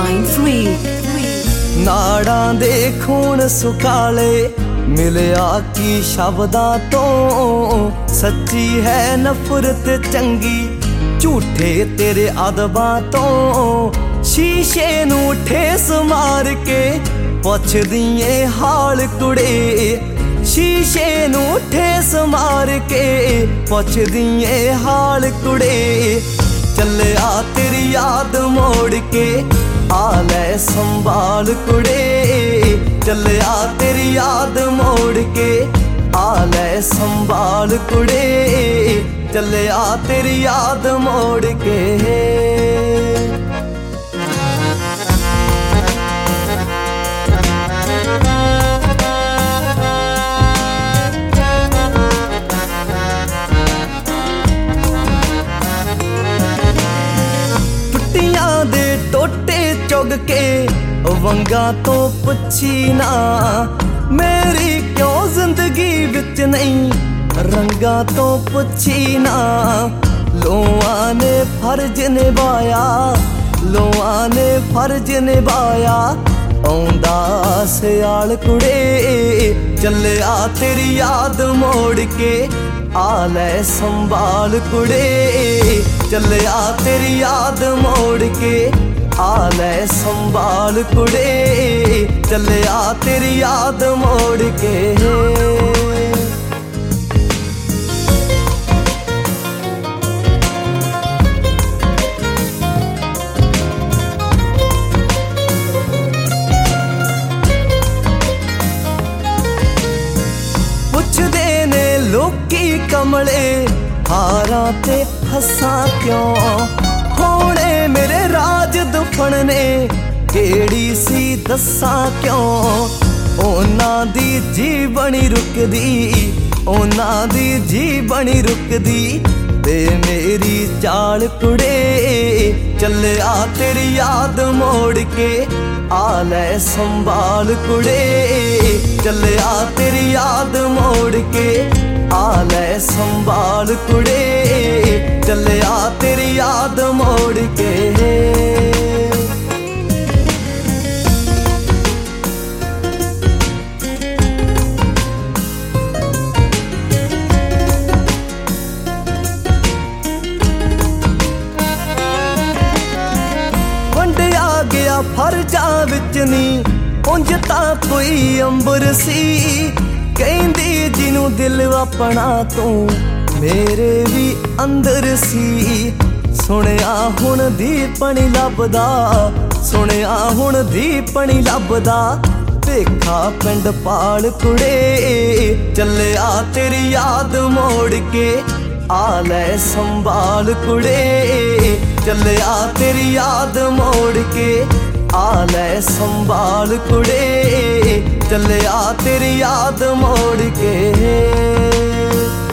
Mind Freak। ਨਾੜਾਂ ਦੇ ਖੂਨ ਸੁਕਾਲੇ ਮਿਲਿਆ ਕੀ ਸ਼ਬਦਾਂ ਤੋਂ, ਸੱਚੀ ਹੈ ਨਫ਼ਰਤ ਚੰਗੀ ਝੂਠੇ ਤੇਰੇ ਅਦਬਾਂ ਤੋਂ। ਸ਼ੀਸ਼ੇ ਨੂੰ ਠੇਸ ਮਾਰ ਕੇ ਪੁੱਛਦੀ ਏ ਹਾਲ ਕੁੜੇ, ਸ਼ੀਸ਼ੇ ਨੂੰ ਠੇਸ ਮਾਰ ਕੇ ਪੁੱਛਦੀ ਏ ਹਾਲ ਕੁੜੇ। ਚੱਲਿਆ ਤੇਰੀ ਯਾਦ ਮੋੜ ਕੇ ਆ ਲੈ ਸੰਭਾਲ ਕੁੜੇ, ਚੱਲਿਆ ਤੇਰੀ ਯਾਦ ਮੋੜ ਕੇ ਆ ਲੈ ਸੰਭਾਲ ਕੁੜੇ, ਚੱਲਿਆ ਤੇਰੀ ਯਾਦ ਮੋੜ ਕੇ। ਦੇ ਟੋਟੇ ਚੁਗ ਕੇ ਵੰਗਾਂ ਤੋਂ ਪੁੱਛੀ ਨਾ, ਮੇਰੀ ਕਿਉਂ ਜ਼ਿੰਦਗੀ ਵਿੱਚ ਨਹੀਂ ਰੰਗਾਂ ਤੋਂ ਪੁੱਛੀ ਨਾ। ਲੋਆਂ ਨੇ ਫਰਜ਼ ਨਿਭਾਇਆ, ਲੋਆਂ ਨੇ ਫਰਜ਼ ਨਿਭਾਇਆ, ਆਉਂਦਾ ਸਿਆਲ ਕੁੜੇ। ਚੱਲਿਆ ਤੇਰੀ ਯਾਦ ਮੋੜ ਕੇ ਆ ਲੈ ਸੰਭਾਲ ਕੁੜੇ, ਚੱਲਿਆ ਤੇਰੀ ਯਾਦ ਮੋੜ ਕੇ ਆ ਲੈ ਸੰਭਾਲ ਕੁੜੇ, ਚੱਲਿਆ ਤੇਰੀ ਯਾਦ ਮੋੜ ਕੇ। ਪੁੱਛਦੇ ਨੇ ਲੋਕੀ ਕਮਲੇ ਹਾਰਾਂ ਤੇ ਹੱਸਾਂ ਕਿਉਂ, ਹੋਣੇ ਮੇਰੇ ਰਾਜ ਦੁਫਣ ਨੇ ਕਿਹੜੀ ਸੀ ਦੱਸਾਂ ਕਿਉਂ। ਉਹਨਾਂ ਦੀ ਜੀ ਬਣੀ ਰੁਕਦੀ, ਉਹਨਾਂ ਦੀ ਜੀ ਬਣੀ ਰੁਕਦੀ ਤੇ ਮੇਰੀ ਚਾਲ ਕੁੜੇ। ਚੱਲਿਆ ਤੇਰੀ ਯਾਦ ਮੋੜ ਕੇ ਆ ਲੈ ਸੰਭਾਲ ਕੁੜੇ, ਚੱਲਿਆ ਤੇਰੀ ਯਾਦ ਮੋੜ ਕੇ ਆ ਲੈ ਸੰਭਾਲ ਕੁੜੇ, ਚੱਲਿਆ ਤੇਰੀ ਯਾਦ ਮੋੜ ਕੇ। ਵੰਡਿਆ ਗਿਆ ਫਰਜ਼ਾਂ ਵਿੱਚ ਨੀ ਉਂਝ ਤਾਂ ਕੋਈ ਅੰਬਰ ਸੀ, ਕਹਿੰਦੀ ਜਿਹਨੂੰ ਦਿਲ ਆਪਣਾ ਤੂੰ ਮੇਰੇ ਵੀ ਅੰਦਰ ਸੀ। ਸੁਣਿਆ ਹੁਣ ਦੀਪਣੀ ਲੱਭਦਾ, ਸੁਣਿਆ ਹੁਣ ਦੀਪਣੀ ਲੱਭਦਾ, ਵੇਖਾ ਪਿੰਡ ਪਾਲ ਕੁੜੇ। ਚੱਲਿਆ ਤੇਰੀ ਯਾਦ ਮੋੜ ਕੇ ਆ ਲੈ ਸੰਭਾਲ ਕੁੜੇ, ਚੱਲਿਆ ਤੇਰੀ ਯਾਦ ਮੋੜ ਕੇ ਆ ਲੈ ਸੰਭਾਲ ਕੁੜੇ, ਚੱਲਿਆ ਤੇਰੀ ਯਾਦ ਮੋੜ ਕੇ।